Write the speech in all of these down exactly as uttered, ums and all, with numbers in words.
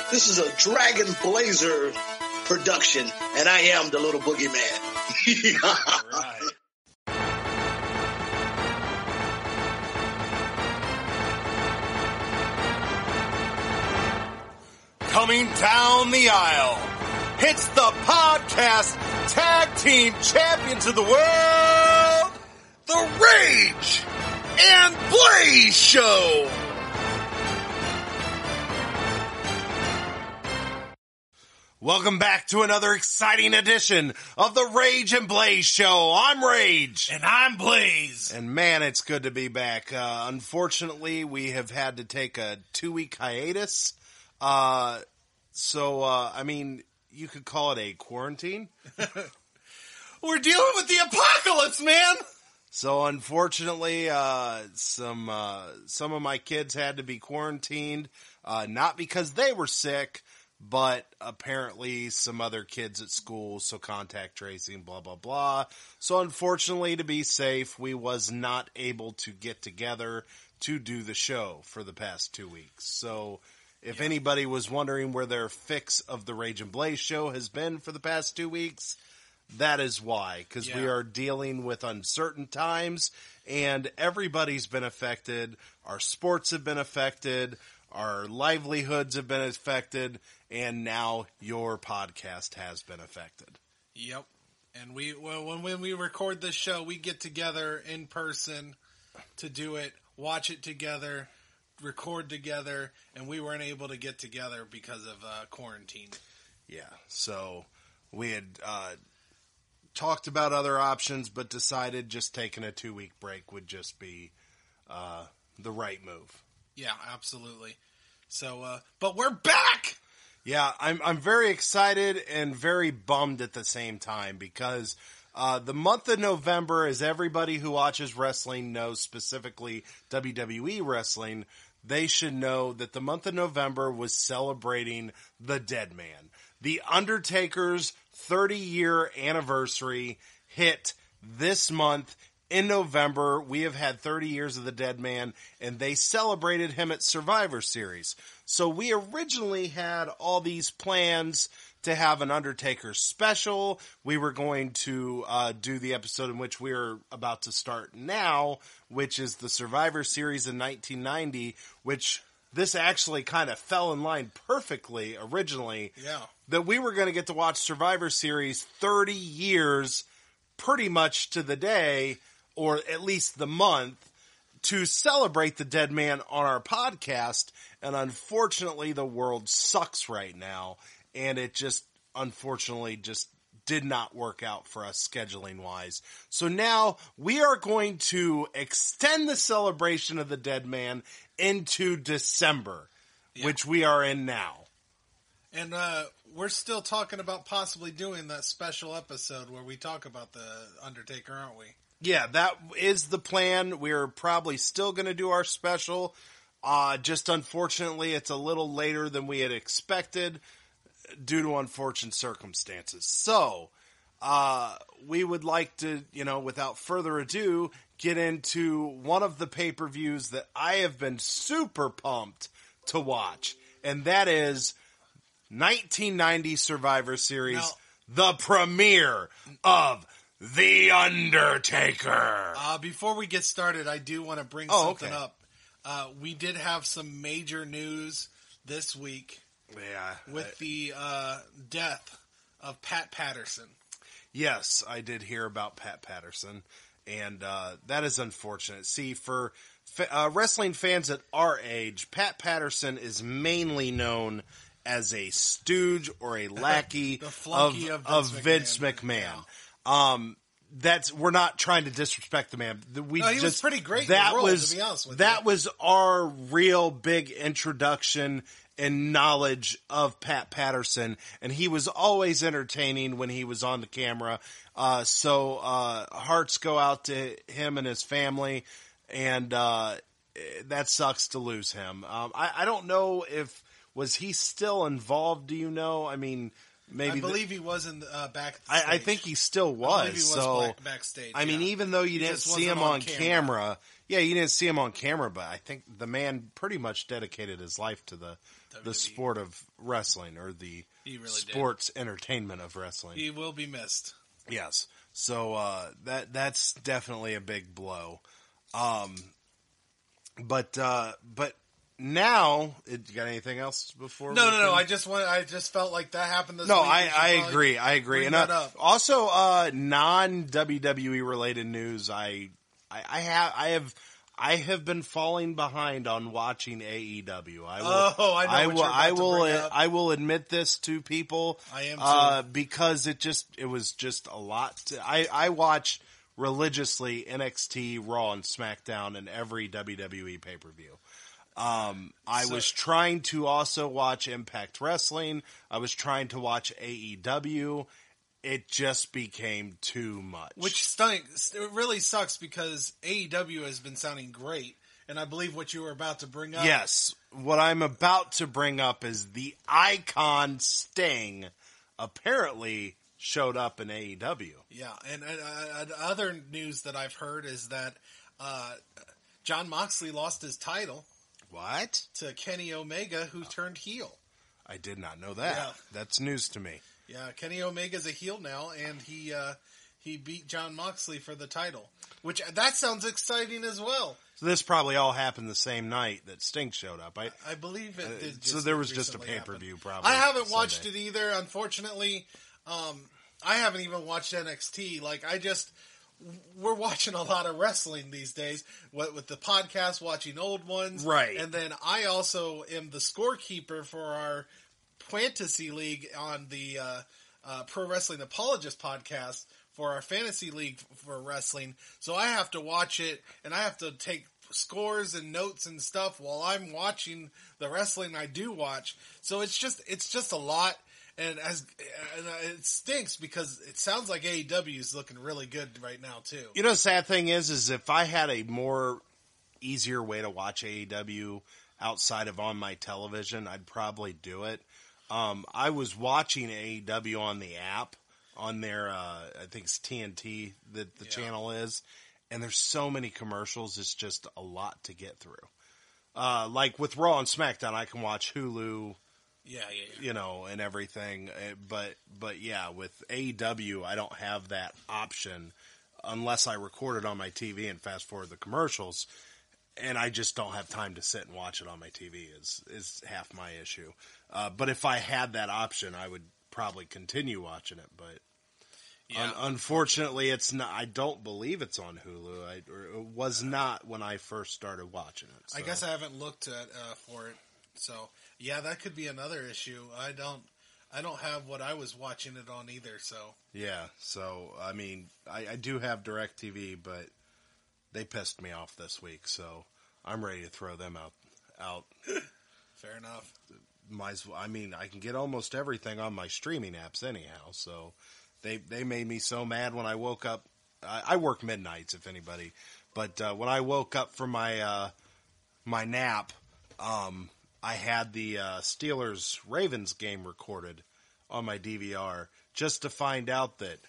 This is a Dragon Blazer production, and I am the little boogeyman. All right. Coming down the aisle, it's the podcast tag team champions of the world, the Rage and Blaze Show. Welcome back to another exciting edition of the Rage and Blaze Show. I'm Rage. And I'm Blaze. And man, it's good to be back. Uh, unfortunately, we have had to take a two-week hiatus. Uh, so, uh, I mean, you could call it a quarantine. We're dealing with the apocalypse, man! So, unfortunately, uh, some, uh, some of my kids had to be quarantined, uh, not because they were sick, but apparently some other kids at school, so contact tracing, blah, blah, blah. So, unfortunately, to be safe, we was not able to get together to do the show for the past two weeks. So, if anybody was wondering where their fix of the Rage and Blaze Show has been for the past two weeks, that is why. Because yeah. we are dealing with uncertain times, and everybody's been affected. Our sports have been affected. Our livelihoods have been affected. And now your podcast has been affected. Yep. And we well, when, when we record this show, we get together in person to do it, watch it together, record together, and we weren't able to get together because of uh, quarantine. Yeah, so we had uh, talked about other options, but decided just taking a two-week break would just be uh, the right move. Yeah, absolutely. So, uh, but we're back! Yeah, I'm I'm very excited and very bummed at the same time because uh, the month of November, as everybody who watches wrestling knows, specifically W W E wrestling, they should know that the month of November was celebrating the Dead Man. The Undertaker's thirty-year anniversary hit this month. In November, we have had thirty years of the Dead Man, and they celebrated him at Survivor Series. So we originally had all these plans to have an Undertaker special. We were going to uh, do the episode in which we are about to start now, which is the Survivor Series in nineteen ninety, which this actually kind of fell in line perfectly originally. Yeah. That we were going to get to watch Survivor Series thirty years pretty much to the day, or at least the month, to celebrate the Dead Man on our podcast. And unfortunately, the world sucks right now. And it just, unfortunately, just did not work out for us scheduling wise. So now we are going to extend the celebration of the Dead Man into December, yeah. which we are in now. And uh, we're still talking about possibly doing that special episode where we talk about the Undertaker, aren't we? Yeah, that is the plan. We're probably still going to do our special. Uh, just unfortunately, it's a little later than we had expected due to unfortunate circumstances. So, uh, we would like to, you know, without further ado, get into one of the pay-per-views that I have been super pumped to watch. And that is nineteen ninety Survivor Series, now, the premiere of The Undertaker. Uh, before we get started, I do want to bring oh, something okay. up. Uh, we did have some major news this week yeah, with I, the uh, death of Pat Patterson. Yes, I did hear about Pat Patterson, and uh, that is unfortunate. See, for uh, wrestling fans at our age, Pat Patterson is mainly known as a stooge or a lackey of, of, of, of Vince Vince McMahon. McMahon. Yeah. Um, that's we're not trying to disrespect the man. We no, he just, was pretty great. That in the role, was to be honest with that you. was our real big introduction and knowledge of Pat Patterson, and he was always entertaining when he was on the camera. Uh, so uh, hearts go out to him and his family, and uh, that sucks to lose him. Um, I, I don't know if was he still involved. Do you know? I mean. Maybe I believe the, he was in the, uh, back at the I, stage. I think he still was. I believe he was so, back, backstage. I mean, yeah. even though you he didn't see him on camera. camera, Yeah, you didn't see him on camera, but I think the man pretty much dedicated his life to the W W E. the sport of wrestling, or the He really sports entertainment of wrestling. He will be missed. Yes. So uh, that that's definitely a big blow. Um, but uh, but now, it, you got anything else before? No, we no, no. can- I just want. I just felt like that happened this No, week. I, We should I probably agree. I agree. bring And that uh, up. also, uh, non W W E related news. I, I, I have, I have, I have been falling behind on watching A E W. I will, Oh, I know I what will, you're about I to will, bring up. I will admit this to people. I am too. uh, because it just, it was just a lot. To, I, I watch religiously N X T, Raw, and SmackDown, and every W W E pay per view. Um, I So- was trying to also watch Impact Wrestling. I was trying to watch A E W. It just became too much. Which stinks. It really sucks because A E W has been sounding great, and I believe what you were about to bring up. Yes, what I'm about to bring up is the icon Sting apparently showed up in A E W. Yeah, and, and uh, other news that I've heard is that uh, John Moxley lost his title What? to Kenny Omega, who turned heel. I did not know that. Yeah. That's news to me. Yeah, Kenny Omega's a heel now, and he uh, he beat John Moxley for the title, which that sounds exciting as well. So this probably all happened the same night that Sting showed up. I, I believe it. Uh, did so just there was just a recently happen. pay-per-view probably I haven't watched Sunday. it either, unfortunately. Um, I haven't even watched N X T. Like I just, we're watching a lot of wrestling these days. What with the podcast, watching old ones, Right. And then I also am the scorekeeper for our fantasy league on the uh, uh, Pro Wrestling Apologist podcast for our fantasy league for wrestling. So I have to watch it, and I have to take scores and notes and stuff while I'm watching the wrestling I do watch. So it's just it's just a lot, and as and it stinks because it sounds like A E W is looking really good right now too. You know, the sad thing is, is if I had a more easier way to watch A E W outside of on my television, I'd probably do it. Um, I was watching A E W on the app on their, uh, I think it's T N T that the Yeah. channel is, and there's so many commercials. It's just a lot to get through. Uh, like with Raw and SmackDown, I can watch Hulu, Yeah, yeah, yeah. you know, and everything. Uh, But, but yeah, with A E W, I don't have that option unless I record it on my T V and fast forward the commercials. And I just don't have time to sit and watch it on my T V is, is half my issue. Uh, but if I had that option, I would probably continue watching it. But Yeah. un- unfortunately, it's not, I don't believe it's on Hulu. I, or it was not when I first started watching it. I so. guess I haven't looked at uh, for it. So yeah, that could be another issue. I don't, I don't have what I was watching it on either. So Yeah, so, I mean, I, I do have DirecTV, but they pissed me off this week, so I'm ready to throw them out. Out. fair enough. Might as well, I mean, I can get almost everything on my streaming apps anyhow, so they they made me so mad when I woke up. I, I work midnights, if anybody, but uh, when I woke up from my uh, my nap, um, I had the uh, Steelers-Ravens game recorded on my D V R just to find out that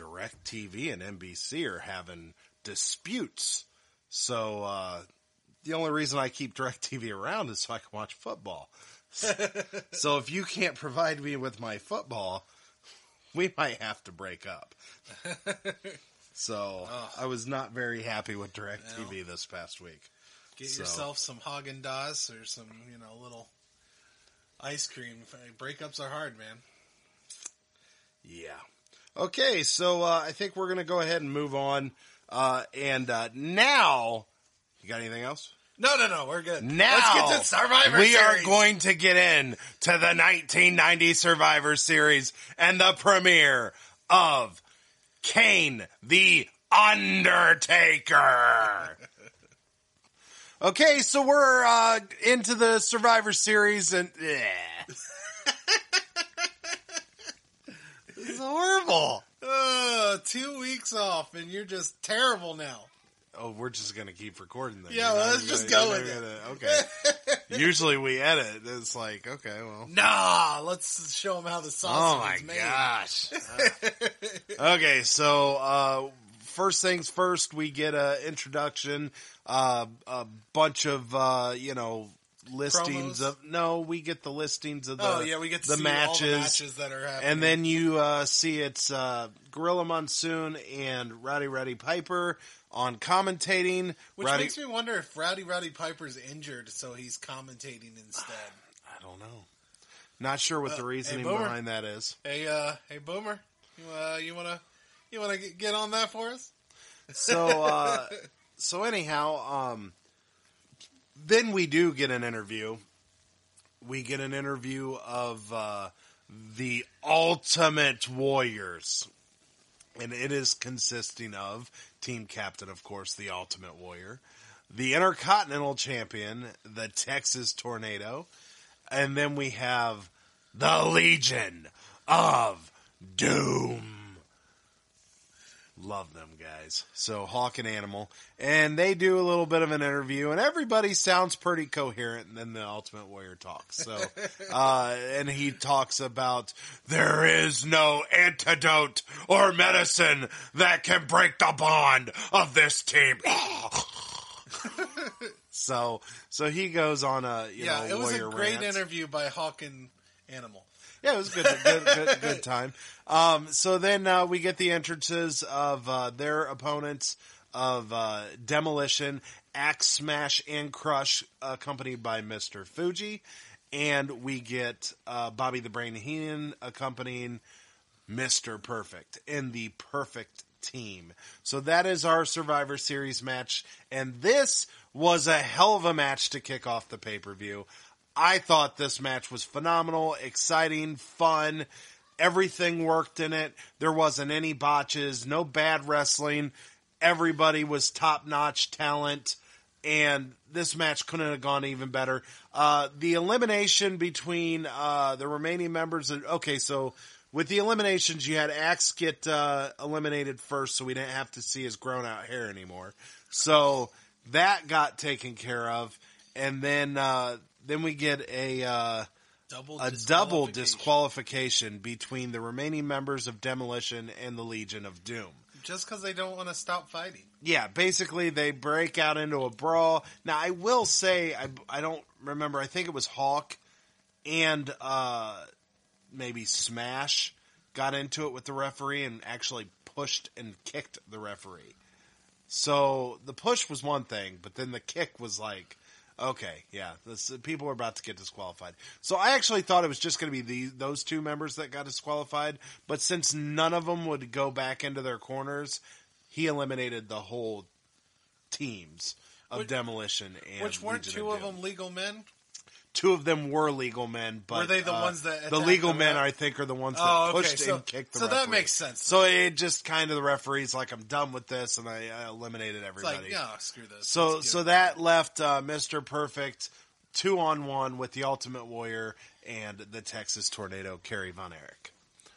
DirecTV and N B C are having disputes. So uh, the only reason I keep DirecTV around is so I can watch football. So if you can't provide me with my football, we might have to break up. So Ugh. I was not very happy with DirecTV this past week. Get So- yourself some Haagen-Dazs or some, you know, little ice cream. Breakups are hard, man. Yeah. Okay, so uh, I think we're going to go ahead and move on. Uh, and uh, now, you got anything else? No, no, no, we're good. Now, Let's get to Survivor we are Series. going to get in to the nineteen ninety Survivor Series and the premiere of Kane the Undertaker. Okay, so we're uh, into the Survivor Series, and eh. This is horrible. Uh, two weeks off, and you're just terrible now. Oh, we're just gonna keep recording then. Yeah, You're well, not let's even just gonna- go you're with not gonna- Okay. Usually we edit. It's like, okay, well. Nah, let's show them how the Oh sausage my is made. gosh. Okay, so uh, first things first, we get a introduction, uh, a bunch of, uh, you know, listings Promos? of, no, we get the listings of the, Oh, yeah, we get to the see matches, all the matches that are happening. and then you, uh, see it's, uh, Gorilla Monsoon and Rowdy Roddy Piper on commentating. Which Rowdy, makes me wonder if Rowdy Roddy Piper's injured, so he's commentating instead. I don't know. Not sure what Uh, the hey, reasoning Boomer. behind that is. Hey, uh, hey, Boomer, you, uh, you wanna, you wanna get, get on that for us? So, uh, so anyhow, um, then we do get an interview. We get an interview of, uh, the Ultimate Warriors. And it is consisting of team captain, of course, the Ultimate Warrior, the Intercontinental Champion, the Texas Tornado, and then we have the Legion of Doom. Love them guys. So Hawk and Animal, and they do a little bit of an interview, and everybody sounds pretty coherent. And then the Ultimate Warrior talks. So, uh, and he talks about there is no antidote or medicine that can break the bond of this team. so, so he goes on a you yeah, know it was a warrior great rant. interview by Hawk and Animal. Yeah, it was good, good, good, good time. Um, so then uh, we get the entrances of uh, their opponents of uh, Demolition, Axe Smash, and Crush, accompanied by Mister Fuji, and we get uh, Bobby the Brain Heenan accompanying Mister Perfect in the Perfect Team. So that is our Survivor Series match, and this was a hell of a match to kick off the pay-per-view. I thought this match was phenomenal, exciting, fun. Everything worked in it. There wasn't any botches, no bad wrestling. Everybody was top-notch talent, and this match couldn't have gone even better. Uh, the elimination between uh, the remaining members of... Okay, so with the eliminations, you had Axe get uh, eliminated first, so we didn't have to see his grown-out hair anymore. So that got taken care of, and then... Uh, Then we get a uh, Double a double disqualification between the remaining members of Demolition and the Legion of Doom. Just because they don't want to stop fighting. Yeah, basically they break out into a brawl. Now I will say I, I don't remember. I think it was Hawk and uh, maybe Smash got into it with the referee and actually pushed and kicked the referee. So the push was one thing, but then the kick was like. Okay, yeah, this, people are about to get disqualified. So I actually thought it was just going to be the, those two members that got disqualified, but since none of them would go back into their corners, he eliminated the whole teams of which, Demolition and Which weren't Legion two of of Doom. them legal men? Two of them were legal men, but were they the uh, ones that the attacked legal the men? ref? I think are the ones that Oh, okay. pushed so, and kicked the So referee. that makes sense. So it just kind of the referees like I'm done with this, and I, I eliminated It's everybody. like, yeah, screw this. So Let's so get- that left uh, Mister Perfect two on one with the Ultimate Warrior and the Texas Tornado, Kerry Von Erich.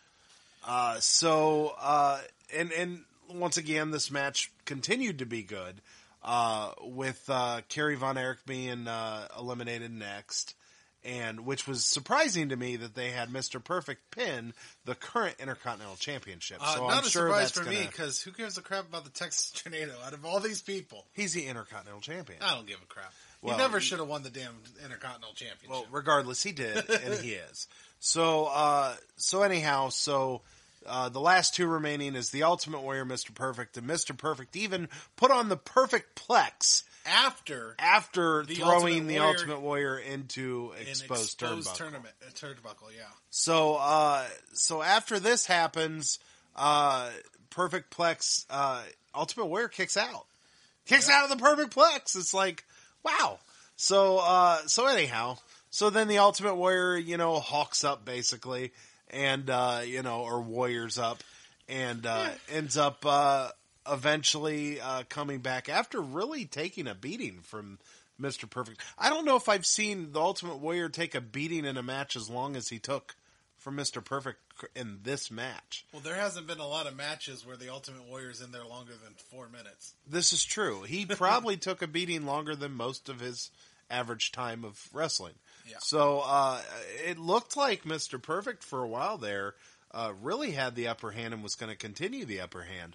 Uh, so uh, and and once again, this match continued to be good uh, with uh, Kerry Von Erich being uh, eliminated next. And which was surprising to me that they had Mister Perfect pin the current Intercontinental Championship. Uh, so not I'm a sure surprise that's for gonna, me, because who gives a crap about the Texas Tornado out of all these people? He's the Intercontinental Champion. I don't give a crap. Well, he never he- should have won the damn Intercontinental Championship. Well, regardless, he did, and he is. So, uh, so anyhow, so uh, the last two remaining is the Ultimate Warrior, Mister Perfect, and Mister Perfect even put on the Perfect Plex After after The throwing Ultimate the Warrior Ultimate Warrior into an exposed, exposed turnbuckle. tournament, a turnbuckle, yeah. So, uh, so after this happens, uh, Perfect Plex, uh, Ultimate Warrior kicks out, kicks Yeah. out of the Perfect Plex. It's like, wow. So, uh, so anyhow, so then the Ultimate Warrior, you know, hawks up basically, and, uh, you know, or warriors up, and, uh, ends up, uh, eventually, uh, coming back after really taking a beating from Mister Perfect. I don't know if I've seen the Ultimate Warrior take a beating in a match as long as he took from Mister Perfect in this match. Well, there hasn't been a lot of matches where the Ultimate Warrior's in there longer than four minutes. This is true. He probably took a beating longer than most of his average time of wrestling. Yeah. So uh, it looked like Mister Perfect for a while there uh, really had the upper hand and was going to continue the upper hand.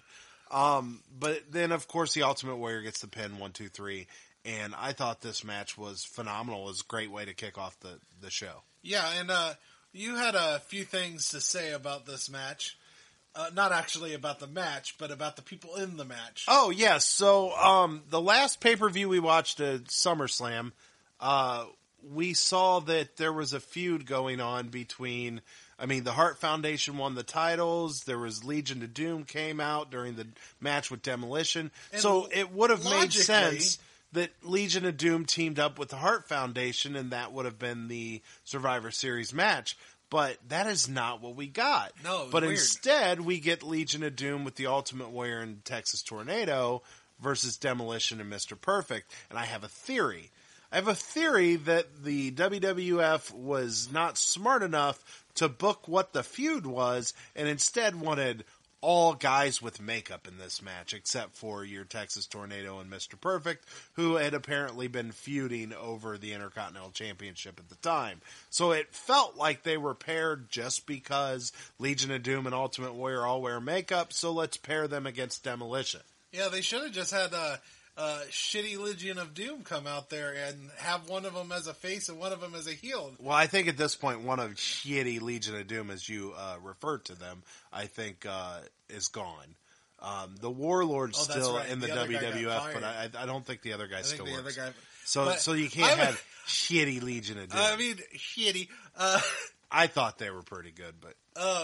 Um, but then, of course, the Ultimate Warrior gets the pin, one, two, three. And I thought this match was phenomenal. It was a great way to kick off the, the show. Yeah, and uh, you had a few things to say about this match. Uh, not actually about the match, but about the people in the match. Oh, yes. Yeah. So um, the last pay-per-view we watched at SummerSlam, uh, we saw that there was a feud going on between... I mean, the Hart Foundation won the titles. There was Legion of Doom came out during the match with Demolition. And so it would have made logically- sense that Legion of Doom teamed up with the Hart Foundation, and that would have been the Survivor Series match. But that is not what we got. No, it was but weird. instead, we get Legion of Doom with the Ultimate Warrior and Texas Tornado versus Demolition and Mister Perfect. And I have a theory. I have a theory that the W W F was not smart enough to book what the feud was, and instead wanted all guys with makeup in this match, except for your Texas Tornado and Mister Perfect, who had apparently been feuding over the Intercontinental Championship at the time. So it felt like they were paired just because Legion of Doom and Ultimate Warrior all wear makeup, so let's pair them against Demolition. Yeah, they should have just had a, a shitty Legion of Doom come out there and have one of them as a face and one of them as a heel. Well, I think at this point, one of shitty Legion of Doom, as you uh, referred to them, I think uh, is gone. Um, the Warlord's Oh, that's still right. in the, The other guy got W W F, fired. but I, I don't think the other guy I think still the works. other guy. So, But so you can't I have shitty Legion of Doom. I mean, shitty. Uh, I thought they were pretty good, but uh,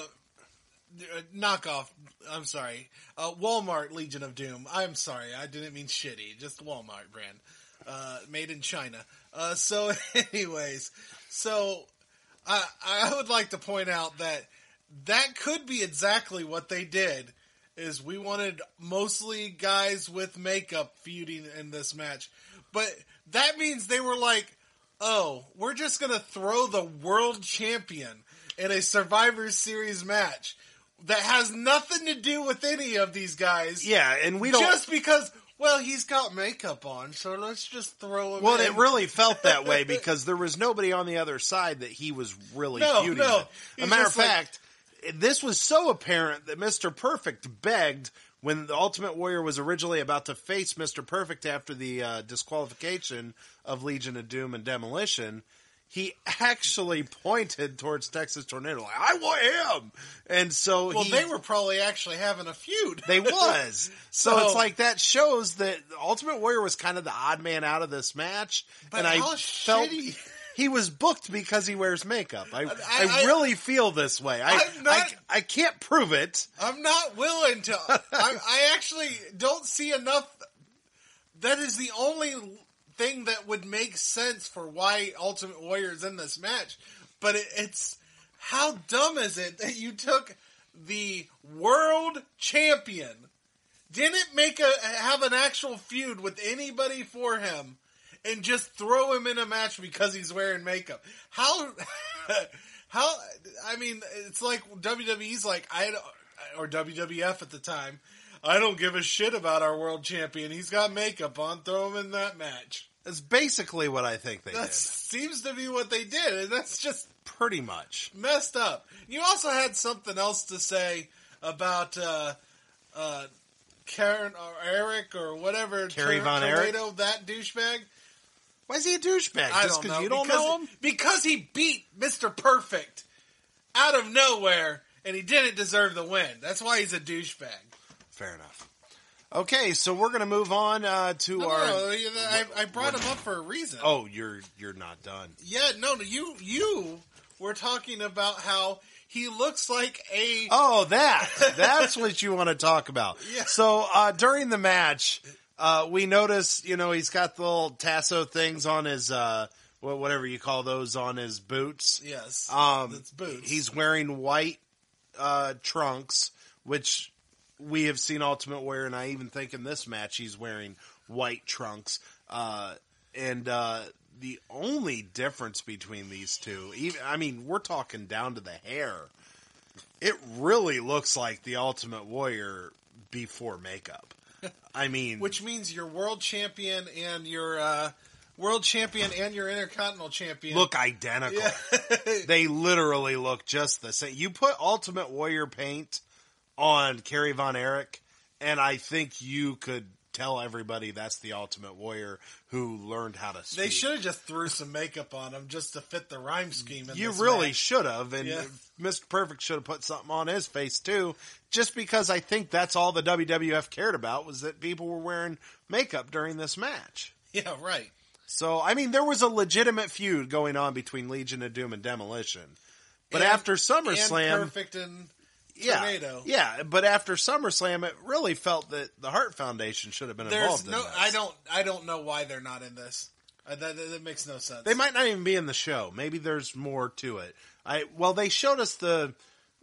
knockoff. I'm sorry. Uh, Walmart Legion of Doom. I'm sorry. I didn't mean shitty. Just Walmart brand. Uh, made in China. Uh, so anyways, so I, I would like to point out that that could be exactly what they did. Is we wanted mostly guys with makeup feuding in this match. But that means they were like, oh, we're just going to throw the world champion in a Survivor Series match that has nothing to do with any of these guys. yeah, and we don't. Just because, well, he's got makeup on, so let's just throw him well, in. it really felt that way because there was nobody on the other side that he was really No, feuding no. with. He's A matter of just like- fact, this was so apparent that Mister Perfect begged when the Ultimate Warrior was originally about to face Mister Perfect after the uh, disqualification of Legion of Doom and Demolition. He actually pointed towards Texas Tornado, like, I want him! And so Well, he, they were probably actually having a feud. They was. So, So- it's like that shows that Ultimate Warrior was kind of the odd man out of this match. But and I how felt shitty- he was booked because he wears makeup. I, I, I- I- really feel this way. I, I'm not- I, I can't prove it. I'm not willing to. I, I actually don't see enough. That is the only thing that would make sense for why Ultimate Warrior is in this match. But it, it's how dumb is it that you took the world champion, didn't make a have an actual feud with anybody for him, and just throw him in a match because he's wearing makeup? How? How? I mean, it's like W W E's like I or W W F at the time. I don't give a shit about our world champion. He's got makeup on. Throw him in that match. That's basically what I think they That seems to be what they did, and that's just did. Pretty much. messed up. You also had something else to say about uh, uh, Karen or Eric or whatever. Kerry Tor- Von Erich? Tornado, that douchebag. Why is he a douchebag? I Just don't because know. you don't because, know him? Because he beat Mister Perfect out of nowhere, and he didn't deserve the win. That's why he's a douchebag. Fair enough. Okay, so we're going to move on uh, to No, our... no, no, I, I brought him up for a reason. Oh, you're you're not done. Yeah, no, no, you you were talking about how he looks like a... Oh, that. That's what you want to talk about. Yeah. So, uh, during the match, uh, we notice, you know, he's got the little tasso things on his, uh, wh- whatever you call those, on his boots. Yes, Um, it's boots. He's wearing white, uh, trunks, which we have seen Ultimate Warrior, and I even think in this match he's wearing white trunks. Uh, and, uh, the only difference between these two, even, I mean, we're talking down to the hair. It really looks like the Ultimate Warrior before makeup. I mean, Which means your world champion and your uh, world champion and your intercontinental champion look identical. They literally look just the same. You put Ultimate Warrior paint on Kerry Von Erich, And I think you could tell everybody that's the Ultimate Warrior who learned how to speak. They should have just threw some makeup on him just to fit the rhyme scheme in You this really match. should have, and Yeah. Mister Perfect should have put something on his face too, just because I think that's all the W W F cared about was that people were wearing makeup during this match. Yeah, right. So, I mean, there was a legitimate feud going on between Legion of Doom and Demolition. But And- after SummerSlam... And Perfect and yeah, Tornado. Yeah, but after SummerSlam, it really felt that the Hart Foundation should have been There's involved no. in this. I don't. I don't know why they're not in this. Uh, that, that, that makes no sense. They might not even be in the show. Maybe there's more to it. I Well, they showed us the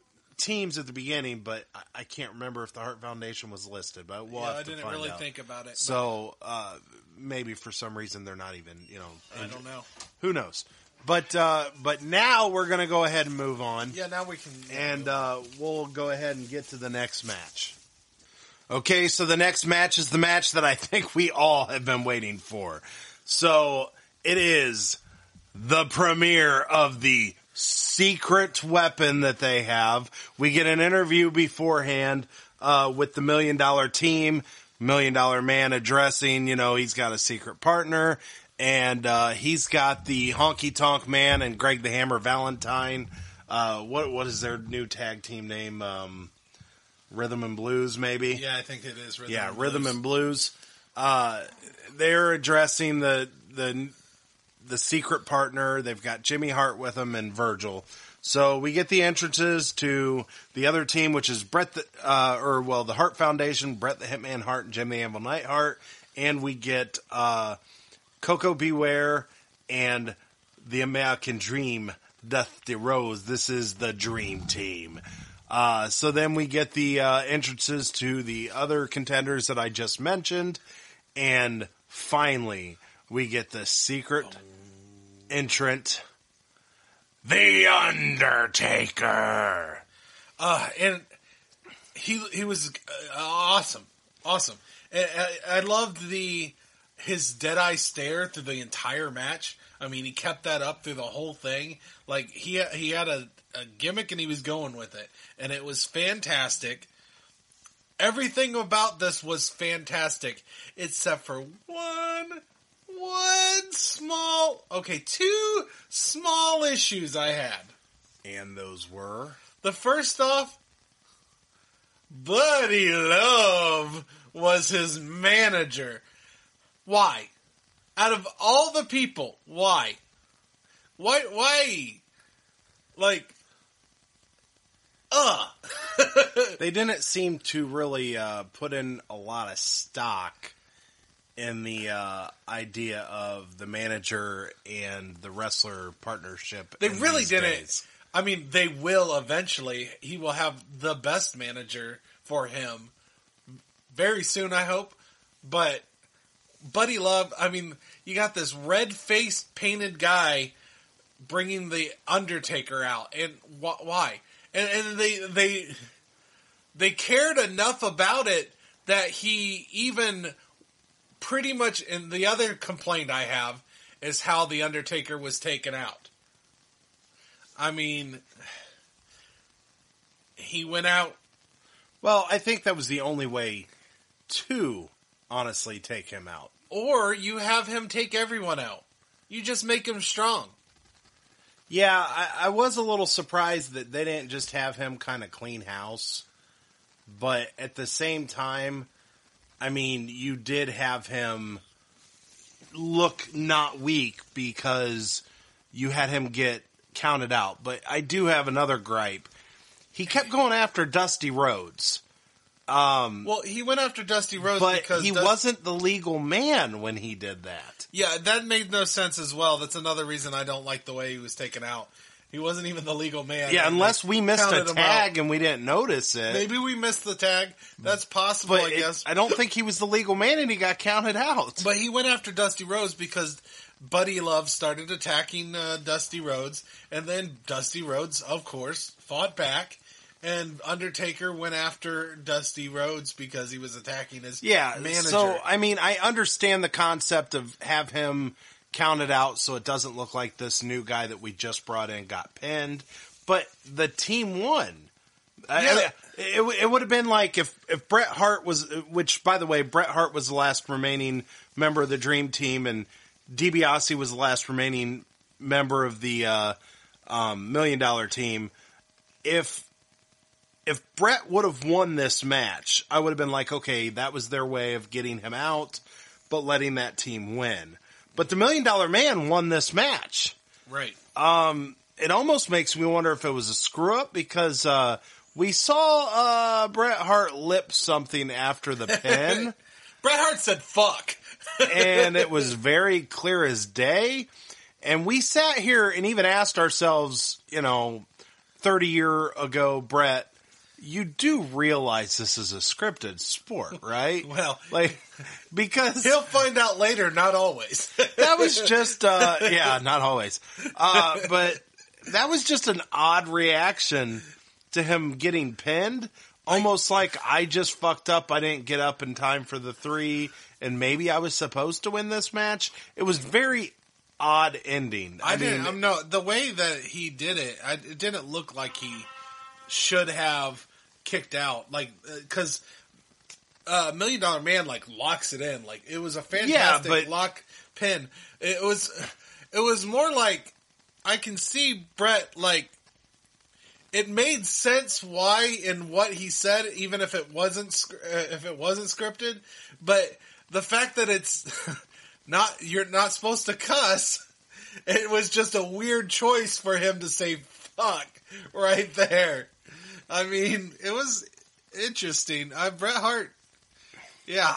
teams at the beginning, but I, I can't remember if the Hart Foundation was listed. But we'll yeah, have I to didn't find really out. think about it. So uh, maybe for some reason they're not even. You know, I don't know. Who knows? But uh, but now we're going to go ahead and move on. Yeah, now we can. And uh, we'll go ahead and get to the next match. Okay, so the next match is the match that I think we all have been waiting for. So it is the premiere of the secret weapon that they have. We get an interview beforehand uh, with the Million Dollar Team. Million Dollar Man addressing, you know, he's got a secret partner. And uh, he's got the Honky Tonk Man and Greg the Hammer Valentine. Uh, what what is their new tag team name? Um, Rhythm and Blues, maybe? Yeah, I think it is. Rhythm Yeah, and Rhythm Blues. and Blues. Uh, they're addressing the the the secret partner. They've got Jimmy Hart with them and Virgil. So we get the entrances to the other team, which is Bret the, uh, or well, the Hart Foundation, Bret the Hitman Hart and Jim the Anvil Neidhart, and we get uh, Coco Beware and the American Dream, Dusty Rose. This is the Dream Team. Uh, so then we get the uh, entrances to the other contenders that I just mentioned, and finally we get the secret entrant, The Undertaker. Uh, and he he was uh, awesome, awesome. I, I, I loved the his dead eye stare through the entire match. I mean, he kept that up through the whole thing. Like he he had a, a gimmick and he was going with it, and it was fantastic. Everything about this was fantastic, except for one one small, okay, two small issues I had. And those were? The first off, Buddy Love was his manager. Why? Out of all the people, why? Why? Why? Like, uh. They didn't seem to really uh, put in a lot of stock in the uh, idea of the manager and the wrestler partnership. They in really these didn't. days. I mean, they will eventually. He will have the best manager for him very soon, I hope. But Buddy Love, I mean, you got this red-faced painted guy bringing the Undertaker out, and wh- why? And, and they they they cared enough about it that he even pretty much. And the other complaint I have is how the Undertaker was taken out. I mean, he went out. Well, I think that was the only way to honestly take him out. Or you have him take everyone out. You just make him strong. Yeah, I, I was a little surprised that they didn't just have him kind of clean house. But at the same time, I mean, you did have him look not weak because you had him get counted out. But I do have another gripe. He kept going after Dusty Rhodes. Um, Well, he went after Dusty Rhodes but because he Dust- wasn't the legal man when he did that. Yeah, that made no sense as well. That's another reason I don't like the way he was taken out. He wasn't even the legal man. Yeah, and unless they we missed a counted him tag out. and we didn't notice it. Maybe we missed the tag. That's possible, But I it- guess. I don't think he was the legal man and he got counted out. But he went after Dusty Rhodes because Buddy Love started attacking uh, Dusty Rhodes, and then Dusty Rhodes, of course, fought back, and Undertaker went after Dusty Rhodes because he was attacking his Yeah, manager. so, I mean, I understand the concept of have him counted out so it doesn't look like this new guy that we just brought in got pinned, but the team won. Yeah. I, it, it would have been like if, if Bret Hart was, which by the way, Bret Hart was the last remaining member of the Dream Team, and DiBiase was the last remaining member of the uh, um, Million Dollar Team. If if Bret would have won this match, I would have been like, okay, that was their way of getting him out, but letting that team win. But the Million Dollar Man won this match. Right. Um, it almost makes me wonder if it was a screw up because uh, we saw uh, Bret Hart lip something after the pin. Bret Hart said fuck. And it was very clear as day. And we sat here and even asked ourselves, you know, thirty year ago, Bret, you do realize this is a scripted sport, right? Well, like, because he'll find out later, not always. That was just, uh, yeah, not always. Uh, but that was just an odd reaction to him getting pinned. Almost like I just fucked up. I didn't get up in time for the three, and maybe I was supposed to win this match. It was very odd ending. I, I didn't. mean, Um, no, the way that he did it, I, it didn't look like he should have kicked out. Like, because uh, Million Dollar Man like locks it in. Like, it was a fantastic yeah, but, lock pin. It was. It was more like I can see Bret like. It made sense why and what he said, even if it wasn't uh, if it wasn't scripted. But the fact that it's not you're not supposed to cuss, it was just a weird choice for him to say "fuck" right there. I mean, it was interesting. Uh, Bret Hart, yeah,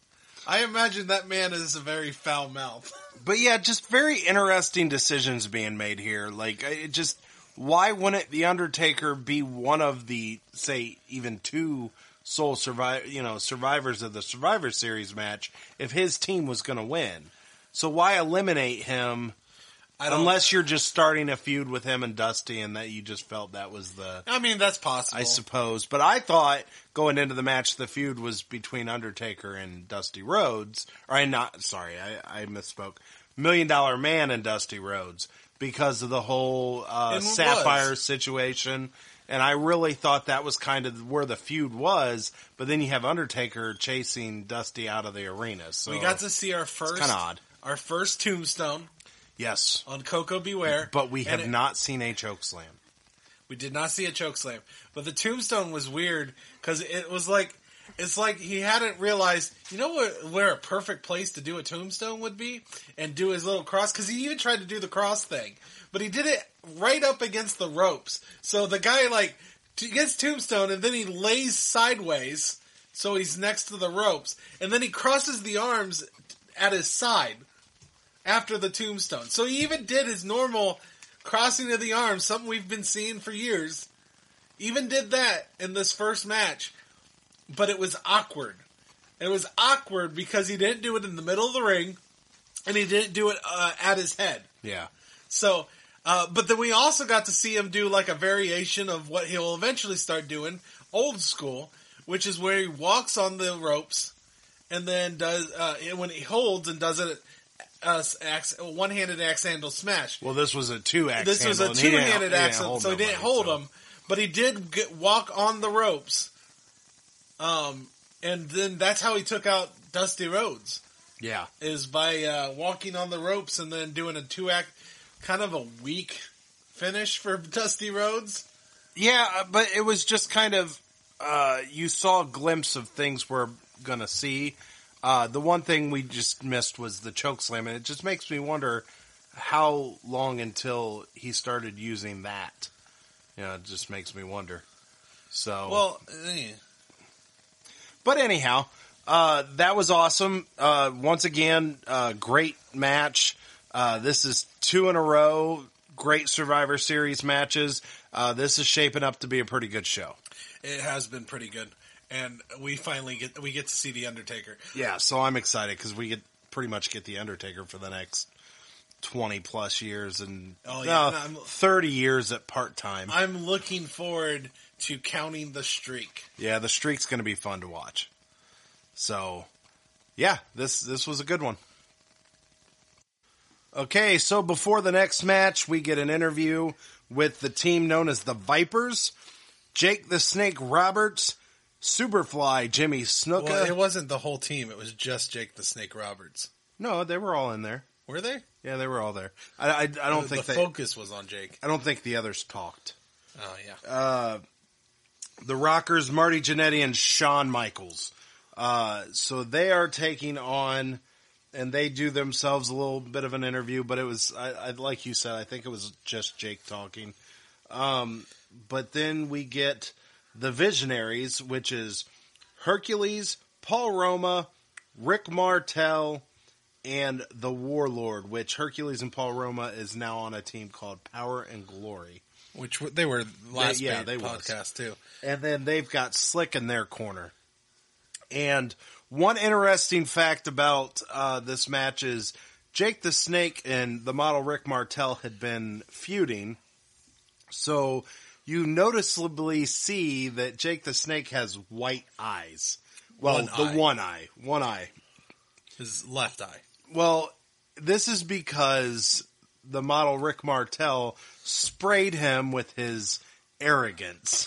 I imagine that man is a very foul mouth. But yeah, just very interesting decisions being made here. Like, it just. Why wouldn't The Undertaker be one of the, say, even two sole survive, you know, survivors of the Survivor Series match if his team was going to win? So why eliminate him I don't, unless you're just starting a feud with him and Dusty and that you just felt that was the... I mean, that's possible. I suppose. But I thought going into the match the feud was between Undertaker and Dusty Rhodes. Or I not, sorry, I, I misspoke. Million Dollar Man and Dusty Rhodes. Because of the whole uh, Sapphire was. situation. And I really thought that was kind of where the feud was. But then you have Undertaker chasing Dusty out of the arena. So we got to see our first, kind of odd. Our first tombstone. Yes. On Coco Beware. But we have it, not seen a chokeslam. We did not see a chokeslam. But the tombstone was weird because it was like, it's like he hadn't realized, you know where, where a perfect place to do a tombstone would be? And do his little cross? Because he even tried to do the cross thing. But he did it right up against the ropes. So the guy, like, gets tombstone and then he lays sideways so he's next to the ropes. And then he crosses the arms at his side after the tombstone. So he even did his normal crossing of the arms, something we've been seeing for years. Even did that in this first match. But it was awkward. It was awkward because he didn't do it in the middle of the ring, and he didn't do it uh, at his head. Yeah. So, uh, but then we also got to see him do like a variation of what he'll eventually start doing, old school, which is where he walks on the ropes, and then does uh, when he holds and does it uh, axe, one-handed axe handle smash. Well, this was a two axe. This was a two-handed axe, so he didn't hold so. him, but he did get, walk on the ropes. Um, and then that's how he took out Dusty Rhodes. Yeah. Is by uh, walking on the ropes and then doing a two-act, kind of a weak finish for Dusty Rhodes. Yeah, but it was just kind of, uh, you saw a glimpse of things we're going to see. Uh, the one thing we just missed was the chokeslam, and it just makes me wonder how long until he started using that. You know, it just makes me wonder. So. Well, eh. But anyhow, uh, that was awesome. Uh, once again, uh, great match. Uh, this is two in a row. Great Survivor Series matches. Uh, this is shaping up to be a pretty good show. It has been pretty good, and we finally get we get to see the Undertaker. Yeah, so I'm excited because we get pretty much get the Undertaker for the next twenty plus years and oh, yeah. uh, thirty years at part time. I'm looking forward to counting the streak. Yeah, the streak's going to be fun to watch. So, yeah, this this was a good one. Okay, so before the next match, we get an interview with the team known as the Vipers. Jake the Snake Roberts, Superfly Jimmy Snuka. Well, it wasn't the whole team. It was just Jake the Snake Roberts. No, they were all in there. Were they? Yeah, they were all there. I, I, I don't the, think the they, focus was on Jake. I don't think the others talked. Oh yeah. Uh, the Rockers, Marty Jannetty and Shawn Michaels. Uh, so they are taking on, and they do themselves a little bit of an interview, but it was, I, I like you said, I think it was just Jake talking. Um, but then we get the Visionaries, which is Hercules, Paul Roma, Rick Martel, and the Warlord, which Hercules and Paul Roma is now on a team called Power and Glory. Which they were last they, yeah, they they podcast was. too. And then they've got Slick in their corner. And one interesting fact about uh, this match is Jake the Snake and the model Rick Martel had been feuding. So you noticeably see that Jake the Snake has white eyes. Well, One the eye. one eye. One eye. His left eye. Well, this is because the model Rick Martel sprayed him with his arrogance.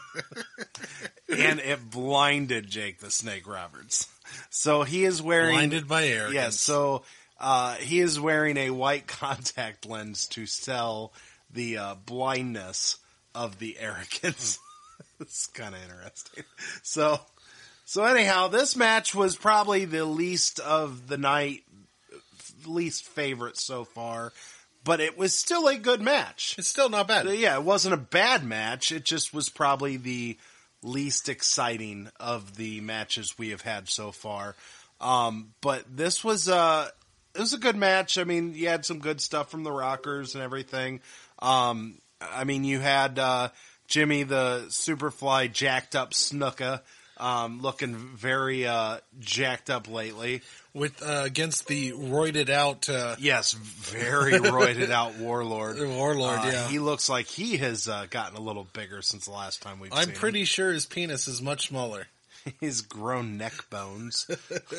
And it blinded Jake the Snake Roberts. So he is wearing... Blinded by arrogance. Yes, so uh, he is wearing a white contact lens to sell the uh, blindness of the arrogance. It's kind of interesting. So... So anyhow, this match was probably the least of the night, least favorite so far, but it was still a good match. It's still not bad. Yeah, it wasn't a bad match. It just was probably the least exciting of the matches we have had so far. Um, but this was uh it was a good match. I mean, you had some good stuff from the Rockers and everything. Um, I mean, you had uh, Jimmy the Superfly jacked up Snuka. Um, looking very uh, jacked up lately. With uh, against the roided out. Uh, Yes, very roided out Warlord. Warlord, Uh, yeah. He looks like he has uh, gotten a little bigger since the last time we've I'm seen pretty sure his penis is much smaller. him. He's grown neck bones.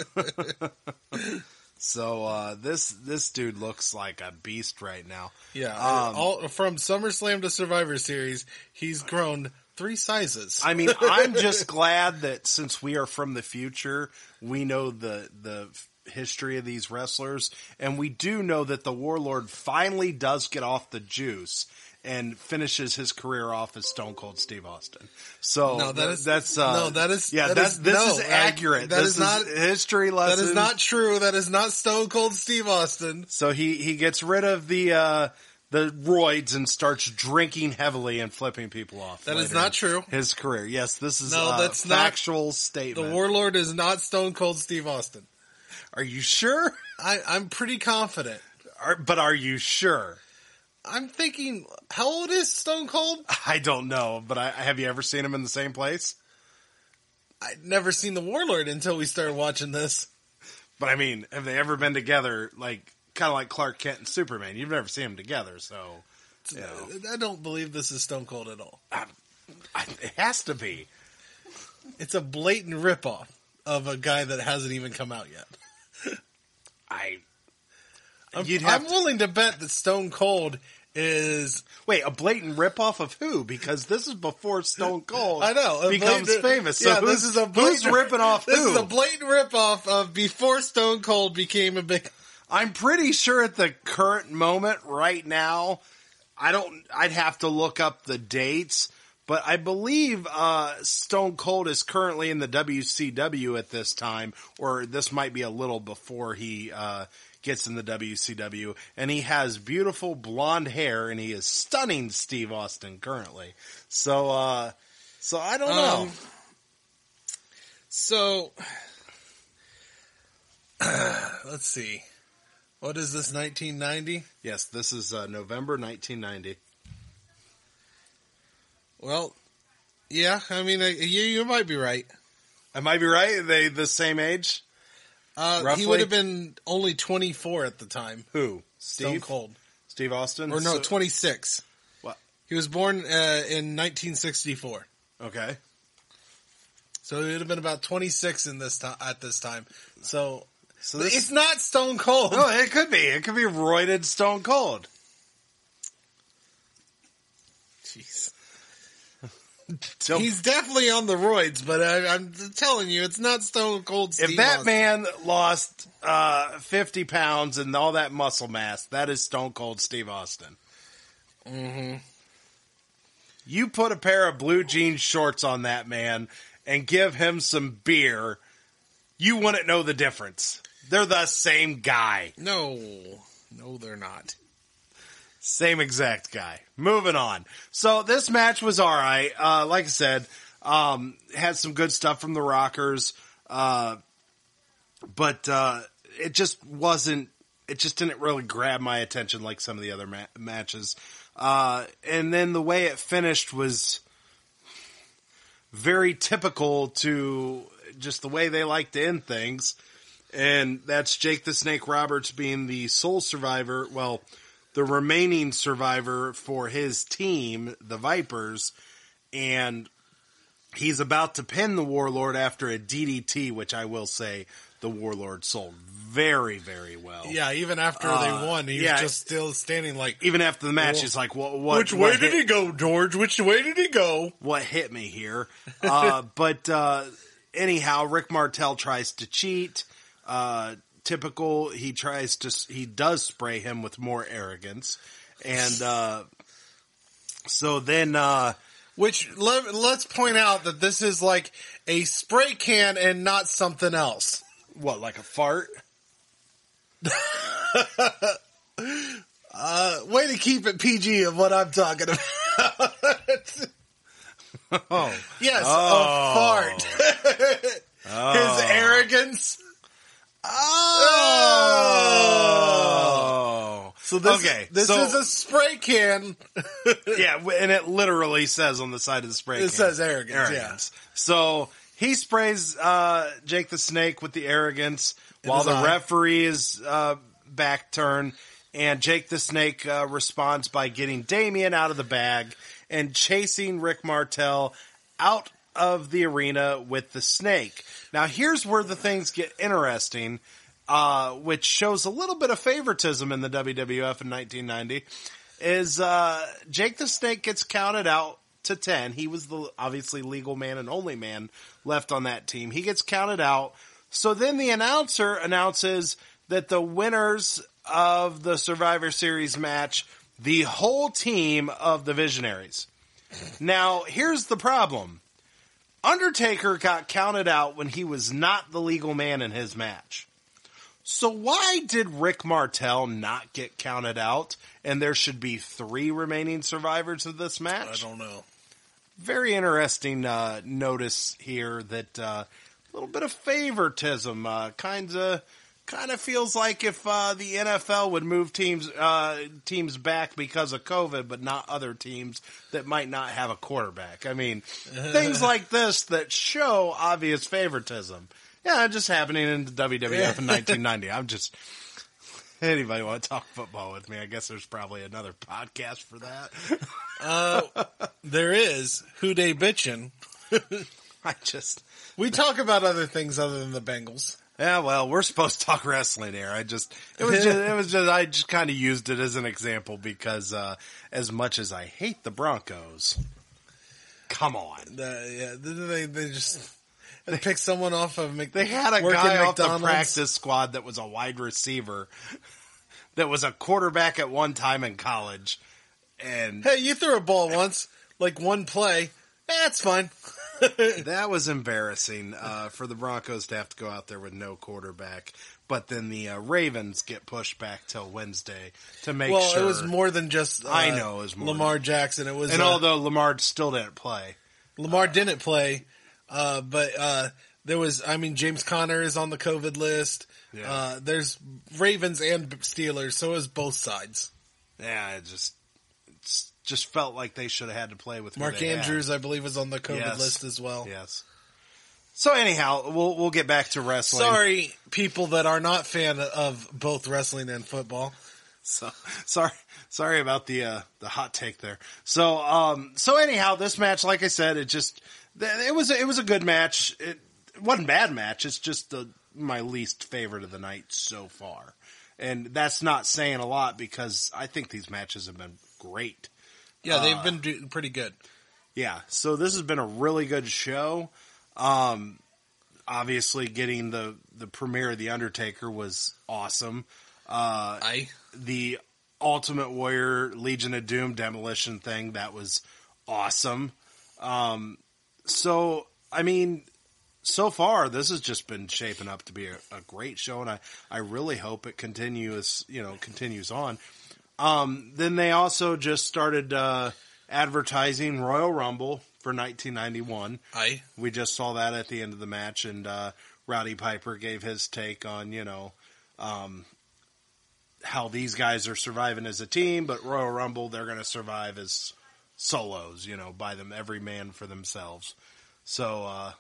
So uh, this this dude looks like a beast right now. Yeah. Um, all, from SummerSlam to Survivor Series, he's grown three sizes. I mean, I'm just glad that since we are from the future, we know the the history of these wrestlers, and we do know that the Warlord finally does get off the juice and finishes his career off as Stone Cold Steve Austin. So No, that is- that's uh, no, that is- yeah, that that's is- this no, is I- accurate. that this is not- history that lesson. is not true. That is not Stone Cold Steve Austin. So he he gets rid of the uh, the roids and starts drinking heavily and flipping people off. That is later not in true. His career, yes, this is No, a that's not- factual The statement. Warlord is not Stone Cold Steve Austin. Are you sure? I, I'm pretty confident. Are, but are you sure? I'm thinking, how old is Stone Cold? I don't know, but I, have you ever seen him in the same place? I'd never seen the Warlord until we started watching this. But I mean, have they ever been together, like kind of like Clark Kent and Superman? You've never seen them together, so you know. I don't believe this is Stone Cold at all. I, I, it has to be. It's a blatant ripoff of a guy that hasn't even come out yet. I. I'm, You'd have I'm to- willing to bet that Stone Cold is... Wait, a blatant ripoff of who? Because this is before Stone Cold I know. a becomes blatant- famous. So yeah, who's, this is a who's blatant- ripping off This who? is a blatant ripoff of before Stone Cold became a big... I'm pretty sure at the current moment right now, I don't, I'd have to look up the dates, but I believe, uh, Stone Cold is currently in the W C W at this time, or this might be a little before he, uh, gets in the W C W, and he has beautiful blonde hair, and he is stunning Steve Austin currently. So, uh, so I don't know. Um, So, let's see. What is this, nineteen ninety? Yes, this is, uh, November nineteen ninety. Well, yeah, I mean, uh, you, you might be right. I might be right. Are they the same age? Uh, he Roughly? would have been only twenty-four at the time. Who? Stone Steve? Cold. Steve Austin? Or no, So- twenty-six. What? He was born uh, in nineteen sixty-four. Okay. So he would have been about twenty-six in this time at this time. So, So this, it's not Stone Cold. no, it could be. It could be roided Stone Cold. Jeez. Till- He's definitely on the roids, but I, I'm telling you, it's not Stone Cold Steve if that Austin. man lost uh, fifty pounds and all that muscle mass, that is Stone Cold Steve Austin. Mm-hmm. You put a pair of blue jean shorts on that man and give him some beer, you wouldn't know the difference. They're the same guy. No, no, they're not. Same exact guy. Moving on. So this match was all right. Uh, like I said, um, had some good stuff from the Rockers, uh, but uh, it just wasn't. It just didn't really grab my attention like some of the other ma- matches. Uh, and then the way it finished was very typical to just the way they like to end things. And that's Jake the Snake Roberts being the sole survivor. Well, the remaining survivor for his team, the Vipers, and he's about to pin the Warlord after a D D T, which I will say the Warlord sold very, very well. Yeah, even after Uh, they won, he yeah. was just still standing like, Even after the match, Well, he's like, "What? what which what way did hit, he go, George? Which way did he go? What hit me here?" Uh, but uh, anyhow, Rick Martel tries to cheat. Uh, typical, he tries to, he does spray him with more arrogance. And, uh, so then, uh, Which, let, let's point out that this is like a spray can and not something else. what, like a fart? Uh, way to keep it P G of what I'm talking about. Oh. Yes, Oh. a fart. His arrogance. Oh. So this, okay. this so, is a spray can. yeah, and it literally says on the side of the spray It can. says arrogance, So he sprays uh, Jake the Snake with the arrogance In while his the eye. referee is uh, back turned, and Jake the Snake uh, responds by getting Damien out of the bag and chasing Rick Martel out of the arena with the snake. Now here's where the things get interesting, uh, which shows a little bit of favoritism in the W W F in nineteen ninety, is uh, Jake the Snake gets counted out to ten. He was the obviously legal man and only man left on that team. He gets counted out. So then the announcer announces that the winners of the Survivor Series match, the whole team of the Visionaries. Now, here's the problem. Undertaker got counted out when he was not the legal man in his match. So why did Rick Martel not get counted out and there should be three remaining survivors of this match? I don't know. Very interesting uh, notice here that uh, a little bit of favoritism uh, kind of kind of feels like if uh, the N F L would move teams uh, teams back because of COVID, but not other teams that might not have a quarterback. I mean, things like this that show obvious favoritism. Yeah, just happening in the W W F in nineteen ninety. I'm just... Anybody want to talk football with me? I guess there's probably another podcast for that. Uh, there is. Who Dey Bitchin'. I just... We talk about other things other than the Bengals. Yeah, well, we're supposed to talk wrestling here. I just, it was just, it was just, I just kind of used it as an example because, uh, as much as I hate the Broncos, come on. The, yeah, they, they just they picked someone off of Mc, They had a working guy off the McDonald's. practice squad that was a wide receiver that was a quarterback at one time in college. And Hey, you threw a ball once, like one play. That's fine. that was embarrassing uh, for the Broncos to have to go out there with no quarterback. But then the uh, Ravens get pushed back till Wednesday to make Well, sure. it was more than just. Uh, I know it was more Lamar Jackson. It was, and uh, although Lamar still didn't play, Lamar didn't play, uh, but uh, there was. I mean, James Conner is on the COVID list. Yeah. Uh, there's Ravens and Steelers, so it was both sides. yeah, it just it's just felt like they should have had to play with who Mark they had. Andrews, I believe, is on the COVID Yes. list as well. Yes. So anyhow, we'll we'll get back to wrestling. Sorry, people that are not fan of both wrestling and football. So sorry, sorry about the uh, the hot take there. So um, so anyhow, this match, like I said, it just it was it was a good match. It, it wasn't a bad match. It's just the, my least favorite of the night so far, and that's not saying a lot because I think these matches have been great. Yeah, Uh, they've been do- pretty good. Yeah, so this has been a really good show. Um, obviously, getting the, the premiere of The Undertaker was awesome. Uh, I the Ultimate Warrior Legion of Doom demolition thing, that was awesome. Um, so, I mean, so far, this has just been shaping up to be a, a great show, and I, I really hope it continues, you know, continues on. Um, then they also just started uh, advertising Royal Rumble for nineteen ninety-one. I We just saw that at the end of the match, and uh, Rowdy Piper gave his take on, you know, um, how these guys are surviving as a team, but Royal Rumble, they're going to survive as solos, you know, by them, every man for themselves. So uh,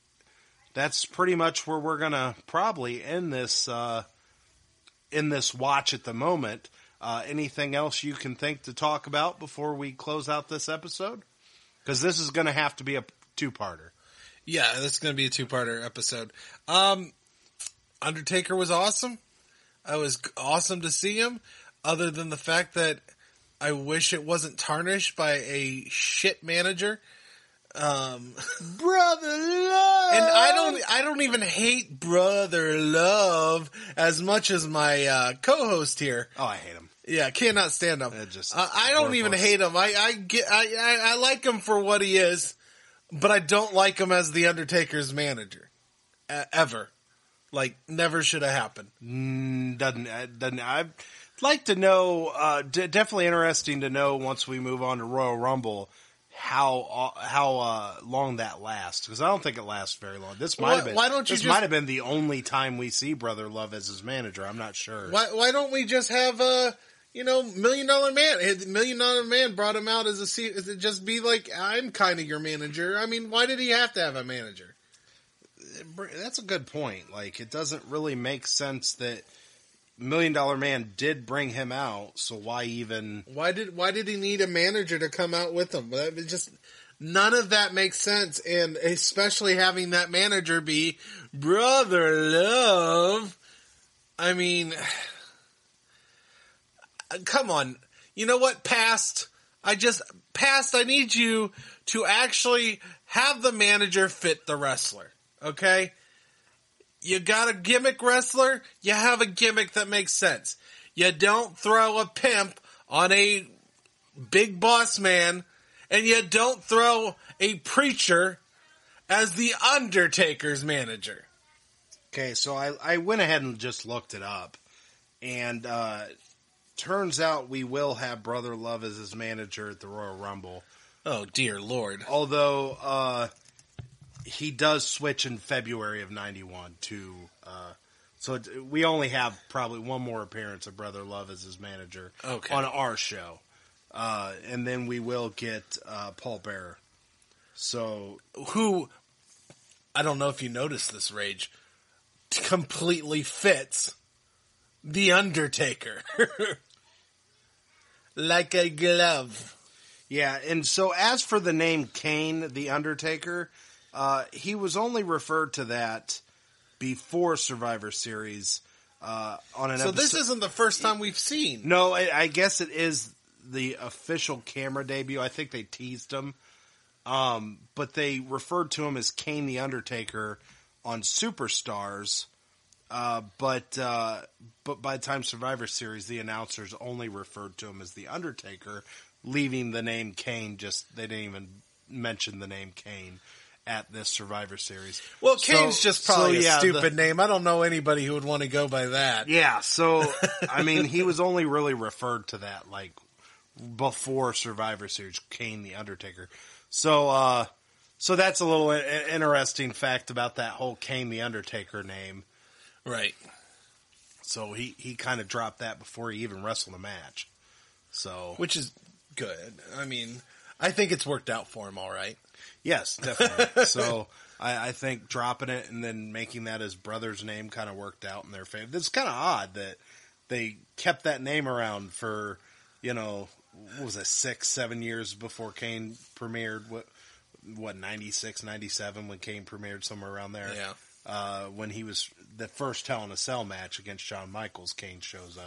that's pretty much where we're going to probably end this uh, in this watch at the moment. Uh, anything else you can think to talk about before we close out this episode? Because this is going to have to be a two-parter. yeah, this is going to be a two-parter episode. Um, Undertaker was awesome. I was awesome to see him. Other than the fact that I wish it wasn't tarnished by a shit manager. Um, Brother Love! and I don't, I don't even hate Brother Love as much as my uh, co-host here. Oh, I hate him. Yeah, cannot stand him. It just uh, I don't even worthless. hate him. I, I get, I, I, I like him for what he is, but I don't like him as the Undertaker's manager, uh, ever. Like, never should have happened. Mm, doesn't, uh, doesn't, I'd like to know, uh, d- definitely interesting to know once we move on to Royal Rumble, how, uh, how, uh, long that lasts. Because I don't think it lasts very long. This might Why- have been, why don't you this just- might have been the only time we see Brother Love as his manager. I'm not sure. Why, why don't we just have a, you know, Million Dollar Man? His Million Dollar Man brought him out as a, se- as it just be like, I'm kind of your manager. I mean, why did he have to have a manager? That's a good point. Like, it doesn't really make sense that Million Dollar Man did bring him out, so why even... Why did why did he need a manager to come out with him? It just none of that makes sense, and especially having that manager be Brother Love. I mean, come on. You know what? Past. I just past. I need you to actually have the manager fit the wrestler. Okay? You got a gimmick wrestler, you have a gimmick that makes sense. You don't throw a pimp on a big boss man, and you don't throw a preacher as the Undertaker's manager. Okay, so I, I went ahead and just looked it up, and uh, turns out we will have Brother Love as his manager at the Royal Rumble. Oh, dear Lord. Although... Uh, he does switch in February of ninety-one to, uh, so it, we only have probably one more appearance of Brother Love as his manager Okay. on our show. Uh, and then we will get, uh, Paul Bearer. So, Who, I don't know if you noticed this, Rage, completely fits the Undertaker. Like a glove. yeah, and so as for the name Kane, the Undertaker, uh, he was only referred to that before Survivor Series, uh, on an So episode. this isn't the first time we've seen. No, I, I guess it is the official camera debut. I think they teased him. Um, but they referred to him as Kane the Undertaker on Superstars. Uh, but, uh, but by the time Survivor Series, the announcers only referred to him as the Undertaker, leaving the name Kane just, they didn't even mention the name Kane at this Survivor Series. Well, So- Kane's just probably so, yeah, a stupid the- name. I don't know anybody who would want to go by that. Yeah, so, I mean, he was only really referred to that, like, before Survivor Series, Kane the Undertaker. So, uh, so that's a little i- interesting fact about that whole Kane the Undertaker name. Right. So he, he kind of dropped that before he even wrestled a match. So, Which is good. I mean, I think it's worked out for him all right. yes, definitely. So I, I think dropping it and then making that his brother's name kind of worked out in their favor. It's kind of odd that they kept that name around for, you know, what was it, six, seven years before Kane premiered? What, what, ninety-six, ninety-seven when Kane premiered, somewhere around there? Yeah. Uh, when he was the first Hell in a Cell match against Shawn Michaels, Kane shows up.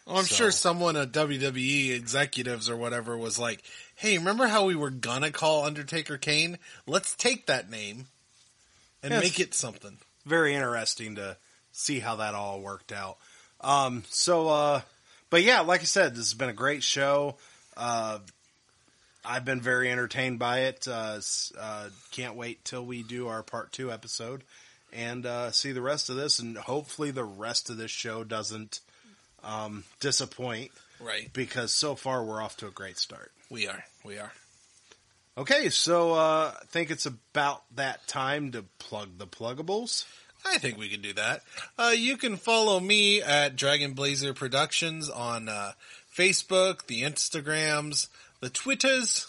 Well, I'm So- sure someone at W W E executives or whatever was like, hey, remember how we were gonna call Undertaker Kane? Let's take that name and Yes. make it something. Very interesting to see how that all worked out. Um, so, uh, but yeah, like I said, this has been a great show. Uh, I've been very entertained by it. Uh, s- uh, can't wait till we do our part two episode and uh, see the rest of this. And hopefully the rest of this show doesn't um, disappoint, Right. because so far we're off to a great start. We are. We are. Okay, so uh, I think it's about that time to plug the pluggables. I think we can do that. Uh, you can follow me at Dragon Blazer Productions on uh, Facebook, the Instagrams, the Twitters,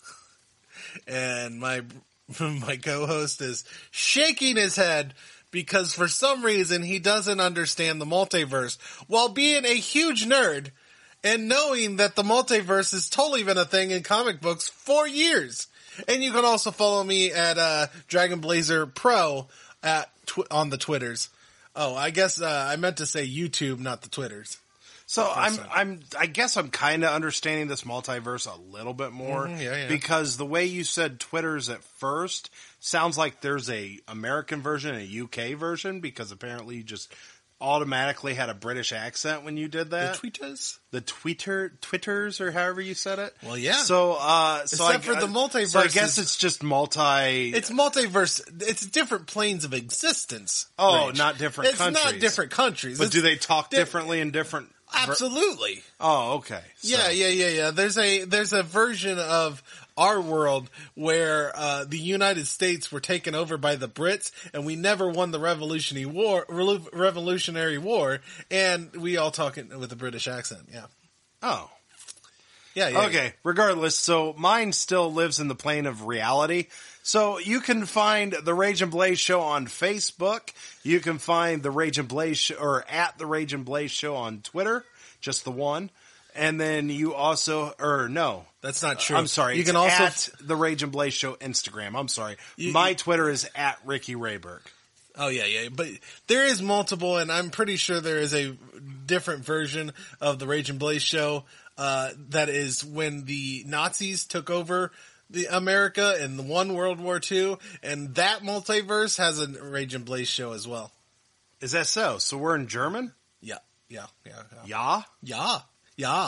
and my my co-host is shaking his head because for some reason he doesn't understand the multiverse while being a huge nerd and knowing that the multiverse has totally been a thing in comic books for years. And you can also follow me at uh, Dragon Blazer Pro at tw- on the Twitters. Oh, I guess uh, I meant to say YouTube, not the Twitters. So I'm, so. I'm, I guess I'm kind of understanding this multiverse a little bit more, Mhm, yeah, yeah. because the way you said Twitter's at first sounds like there's a American version and a U K version, because apparently you just automatically had a British accent when you did that. The Twitters? The Twitter, Twitters, or however you said it. Well, yeah. So, uh, so Except I, for the multiverse So I guess is- it's just multi. It's multiverse. It's different planes of existence. Oh, Rich. not different It's not countries. different countries. but It's do they talk di- differently in different? ver- Absolutely. Oh, okay. So- Yeah, yeah, yeah, yeah. There's a there's a version of our world where uh, the United States were taken over by the Brits, and we never won the Revolutionary War. Relu- Revolutionary War, and we all talk it with a British accent. Yeah, Oh. yeah, yeah. Okay, regardless, so mine still lives in the plane of reality. So you can find the Rage and Blaze Show on Facebook. You can find the Rage and Blaze Show, or at the Rage and Blaze Show on Twitter, just the one. And then you also, or no, That's not true. I'm sorry. You it's can also at the Rage and Blaze Show Instagram. I'm sorry. You- My Twitter is at Ricky Rayberg. Oh yeah, yeah, but there is multiple, and I'm pretty sure there is a different version of the Rage and Blaze show uh, that is when the Nazis took over the America in the one World War Two, and that multiverse has a Rage and Blaze show as well. Is that so? So we're in German? Yeah, yeah, yeah, yeah, Ja? yeah, yeah,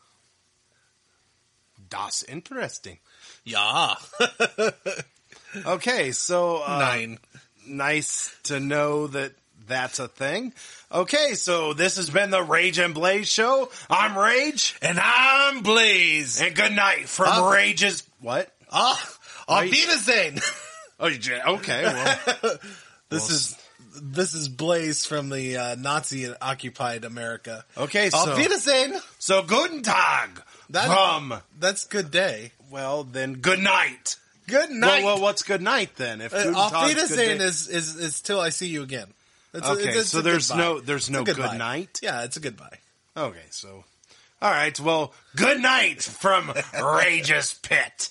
Das interesting. yeah. Okay, so uh, Nine. nice to know that that's a thing. Okay, so this has been the Rage and Blaze Show. I'm Rage, And I'm Blaze. and good night from Uh, Rage's. What? Ah, Are auf you- Wiedersehen. Oh, you j- okay. Well, This Well, is this is Blaze from the uh, Nazi occupied America. okay. Auf So, Wiedersehen. so guten Tag That- from. That's good day. Well, then good night. Good night. Well, well, what's good night then? If Uh, guten Auf Tag's good Wiedersehen day- is, is is till I see you again. It's a- Okay, it's- it's so a there's goodbye. no- there's It's a no goodbye. good night? Yeah, it's a goodbye. Okay, so all right. Well, good night from Rage's Pit.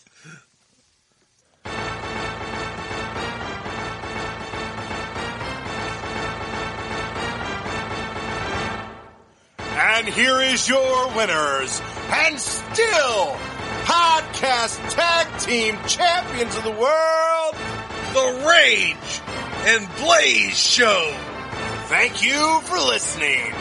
And here is your winners, and still podcast tag team champions of the world, the Rage and Blaze Show. Thank you for listening.